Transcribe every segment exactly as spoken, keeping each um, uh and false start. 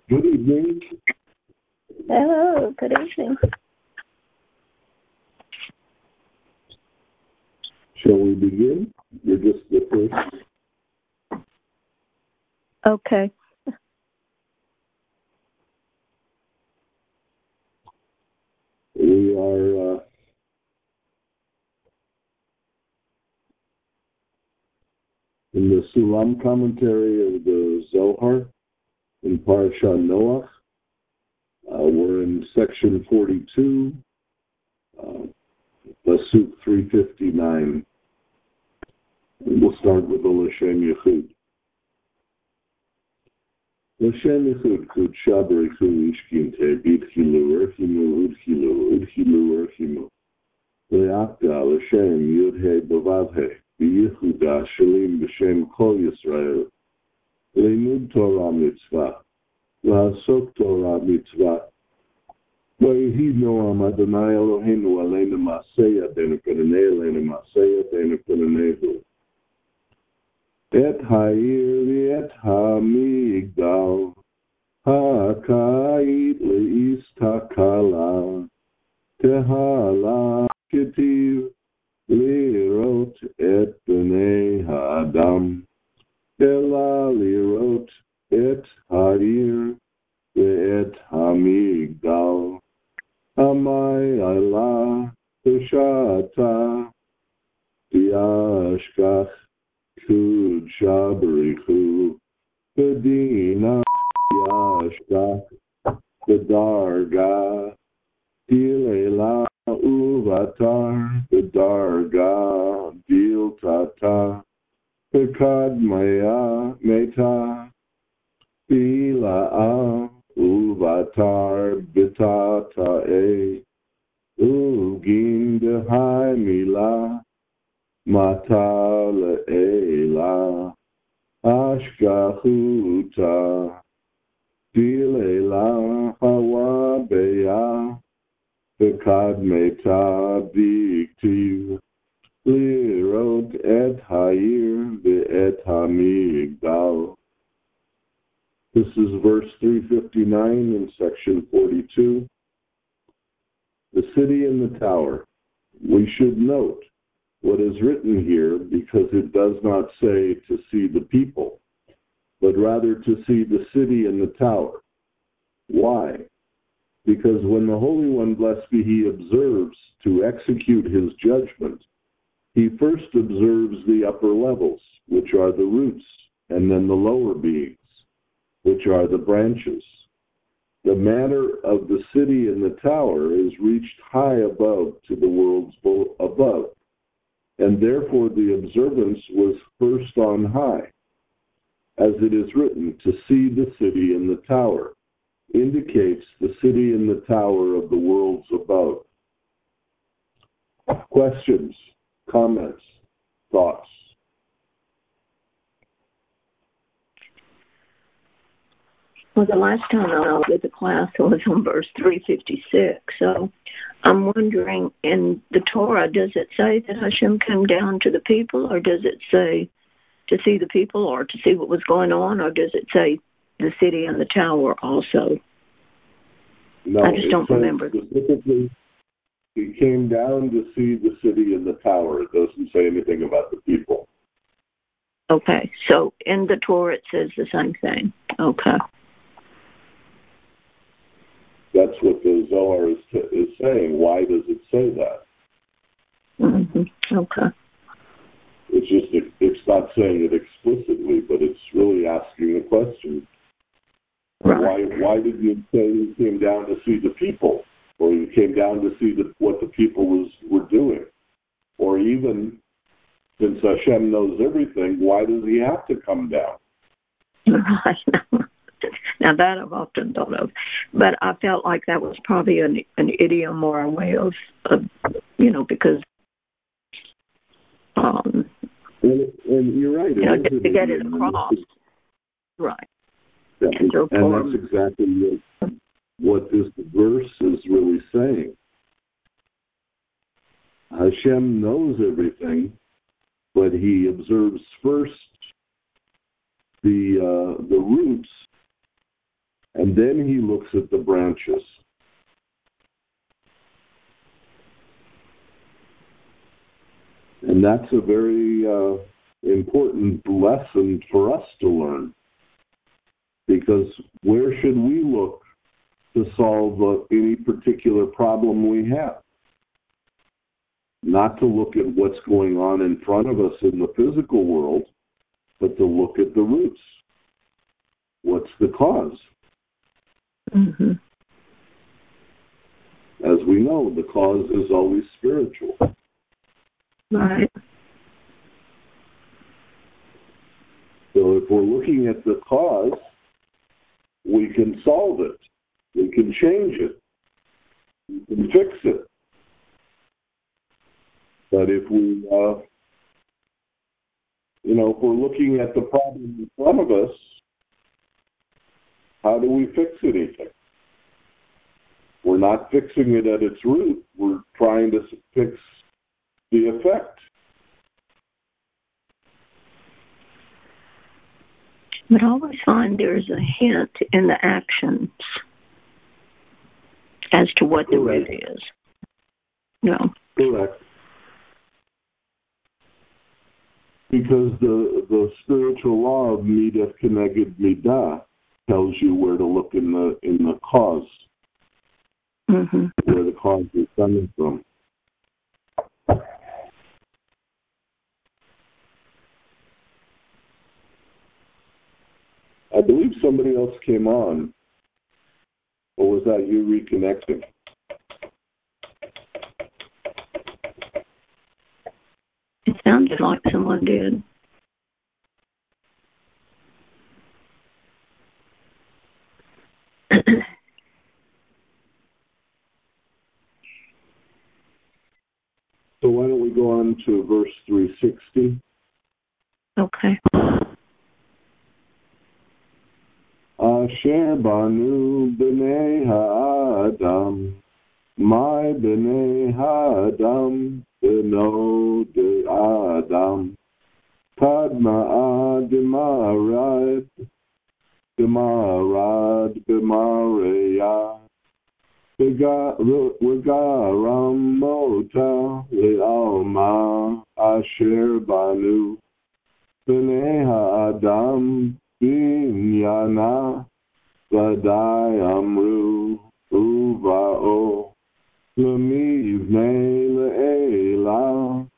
Good evening. Hello, good evening. Shall we begin? You're just the first. Okay. We are uh, in the Sulam commentary of the Zohar in Parashat Noach. Uh, we're in section forty-two, uh, Pasuk three fifty-nine. And we'll start with the L'Shem Yechud. L'Shem Yechud Kudsha B'Richu Ishkinte B'Tchilu Erchimu Udchilu Udchilu Erchimu Le'akda L'Shem Yudhe B'Vavhe B'Yehuda Shalim B'Shem Kol Yisrael Le'imud Torah Mitzvah L'Hasok Torah Mitzvah V'Yehi Noam Adonai Eloheinu Aleinu Maseh Yadeinu Penei Aleinu Maseh Yadeinu Peneihu Et ha'ir et ha'migdal ha'kait le'istakala tehala ketiv lirot et b'nei ha'adam ela lirot et ha'ir ve'et ha'migdal amai ala t'shata tiashkach Kud Shabarichu Kadina Yashka Kadarga Dilela Uvatar Kadarga Dil Tata Kadmaya Meta Bila Uvatar Bitata E Ugin Dehai Mila Mata le'ela ashkachuta dilela hawa beya v'kad meta b'iktiv lirot et ha'ir ve'et ha'migdal. This is verse three fifty-nine in section forty-two. The city and the tower. We should note what is written here, because it does not say to see the people, but rather to see the city and the tower. Why? Because when the Holy One, blessed be He, observes to execute His judgment, He first observes the upper levels, which are the roots, and then the lower beings, which are the branches. The matter of the city and the tower is reached high above to the worlds above, and therefore the observance was first on high. As it is written, to see the city and the tower indicates the city and the tower of the worlds above. Questions, comments, thoughts? Well, the last time I did the class was on verse three fifty-six. So I'm wondering, in the Torah, does it say that Hashem came down to the people, or does it say to see the people, or to see what was going on, or does it say the city and the tower also? No, I just don't remember. Specifically, he came down to see the city and the tower. It doesn't say anything about the people. Okay, so in the Torah it says the same thing. Okay. That's what the Zohar is, t- is saying. Why does it say that? Mm-hmm. Okay. It's just, it, it's not saying it explicitly, but it's really asking the question. Right. Why, why did you say he came down to see the people? Or he came down to see the, what the people was were doing? Or even, since Hashem knows everything, why does he have to come down? Right. Now that I've often thought of, but I felt like that was probably an, an idiom or a way of, of you know, because, um, and, and you're right, you know, to, to get it across, right? Yeah, and, and, and that's exactly what, what this verse is really saying. Hashem knows everything, but He observes first the uh, the roots. And then he looks at the branches. And that's a very uh, important lesson for us to learn. Because where should we look to solve uh, any particular problem we have? Not to look at what's going on in front of us in the physical world, but to look at the roots. What's the cause? Mm-hmm. As we know, the cause is always spiritual. Right. So if we're looking at the cause, we can solve it. We can change it. We can fix it. But if we, uh, you know, if we're looking at the problem in front of us, how do we fix anything? We're not fixing it at its root. We're trying to fix the effect. But I always find there's a hint in the actions as to what the root is. No. Correct. Because the the spiritual law of midah keneged midah tells you where to look in the in the cause, mm-hmm. where the cause is coming from. I believe somebody else came on, or was that you reconnecting? It sounded like someone did. So why don't we go on to verse three sixty? Okay. Asher banu b'nei ha'adam, my b'nei ha'adam, b'no de'adam, kadma'a demarad, demarad b'mareya, v'garam mota le'alma, asher banu b'nei ha'adam, Binyana Vadai Amru Uvao Lamivne Le'ela,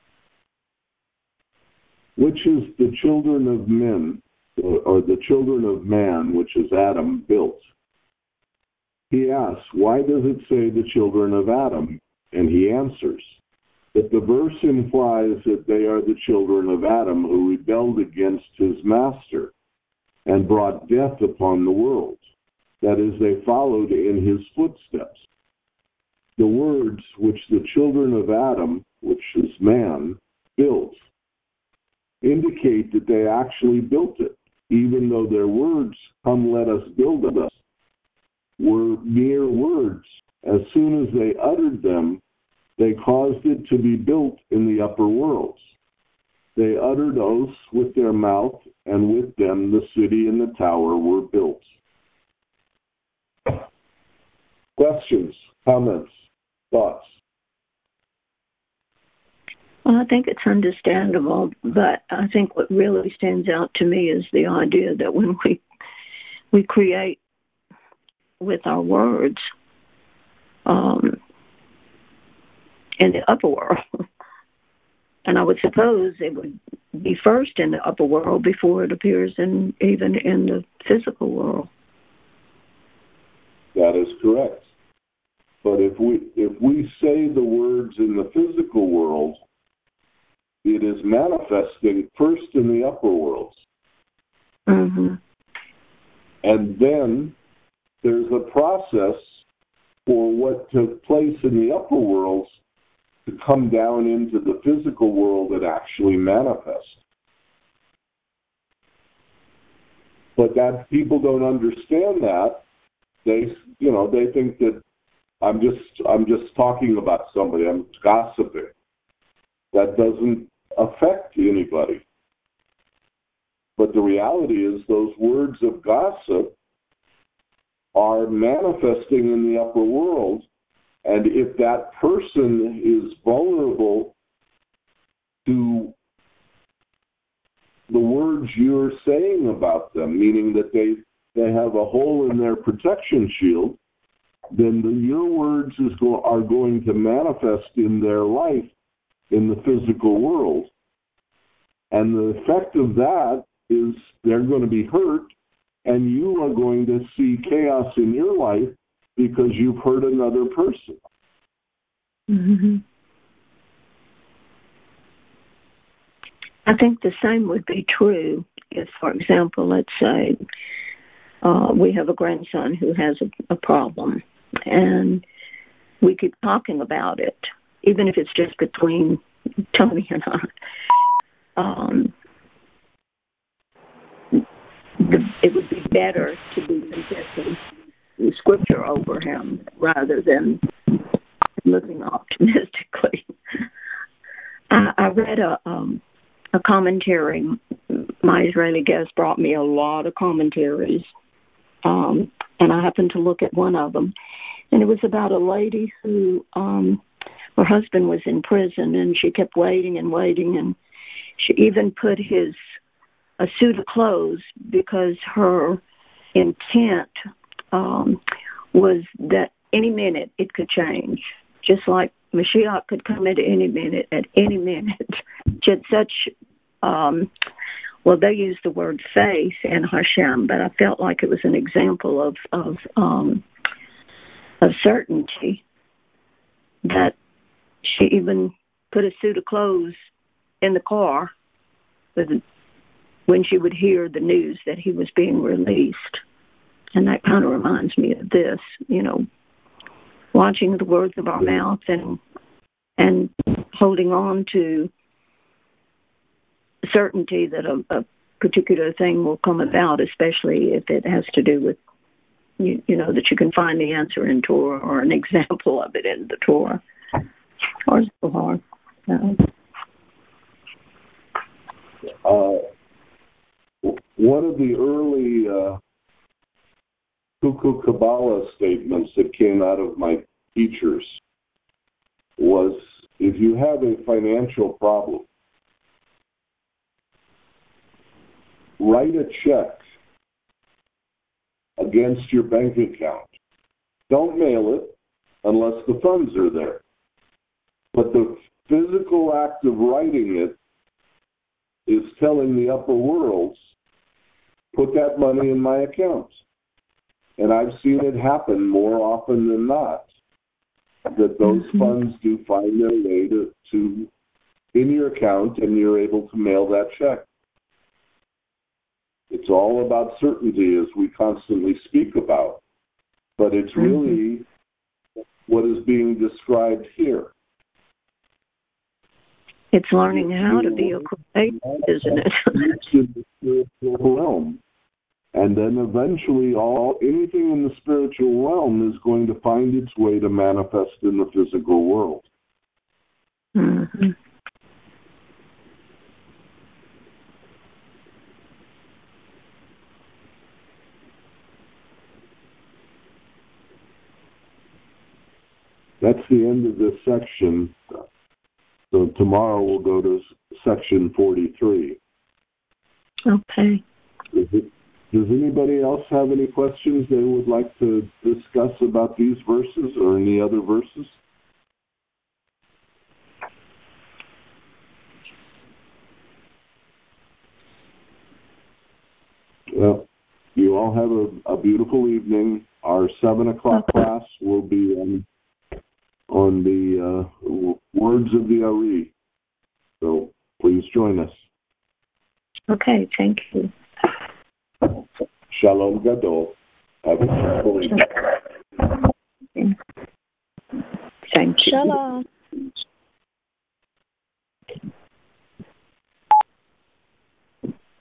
which is the children of men, or the children of man, which is Adam, built. He asks, why does it say the children of Adam? And he answers that the verse implies that they are the children of Adam who rebelled against his master and brought death upon the world. That is, they followed in his footsteps. The words which the children of Adam, which is man, built, indicate that they actually built it, even though their words, come let us build us, were mere words. As soon as they uttered them, they caused it to be built in the upper worlds. They uttered oaths with their mouth, and with them the city and the tower were built. Questions, comments, thoughts? Well, I think it's understandable, but I think what really stands out to me is the idea that when we we create with our words um, in the upper world, and I would suppose it would be first in the upper world before it appears in even in the physical world. That is correct. But if we if we say the words in the physical world, it is manifesting first in the upper worlds. Mm-hmm. And then there's a process for what took place in the upper worlds to come down into the physical world and actually manifest. But that people don't understand that. They, you know, they think that I'm just, I'm just talking about somebody. I'm gossiping. That doesn't affect anybody. But the reality is, those words of gossip are manifesting in the upper world. And if that person is vulnerable to the words you're saying about them, meaning that they, they have a hole in their protection shield, then the, your words is go, are going to manifest in their life in the physical world. And the effect of that is they're going to be hurt, and you are going to see chaos in your life because you've hurt another person. Mm-hmm. I think the same would be true if, for example, let's say uh, we have a grandson who has a, a problem, and we keep talking about it, even if it's just between Tony and I. Um, the, it would be better to be confessing the scripture over him rather than looking optimistically. I, I read a um, a commentary. My Israeli guest brought me a lot of commentaries, um, and I happened to look at one of them, and it was about a lady who um, her husband was in prison, and she kept waiting and waiting, and she even put his a suit of clothes because her intent um, was that any minute it could change, just like Mashiach could come at any minute, at any minute. She had such, um, well, they use the word faith in Hashem, but I felt like it was an example of of, um, of certainty that she even put a suit of clothes in the car with, when she would hear the news that he was being released. And that kind of reminds me of this, you know, watching the words of our mouth and and holding on to certainty that a, a particular thing will come about, especially if it has to do with, you, you know, that you can find the answer in Torah or an example of it in the Torah. Or Zohar. No. Uh, one of the early uh, Cuckoo Kabbalah statements that came out of my teachers was, if you have a financial problem, write a check against your bank account. Don't mail it unless the funds are there. But the physical act of writing it is telling the upper worlds, put that money in my account. And I've seen it happen more often than not, that those mm-hmm. funds do find their way to, to in your account, and you're able to mail that check. It's all about certainty, as we constantly speak about. But it's mm-hmm. really what is being described here. It's learning how to be a creator, isn't it? In the spiritual realm. And then eventually all anything in the spiritual realm is going to find its way to manifest in the physical world. Mm-hmm. That's the end of this section. So tomorrow we'll go to section forty-three. Okay. Does, it, does anybody else have any questions they would like to discuss about these verses or any other verses? Well, you all have a, a beautiful evening. Our seven o'clock okay. class will be on, on the uh, words of the Ari. So please join us. Okay, thank you. Shalom Gadol. Have a wonderful evening. Thank you. Shalom.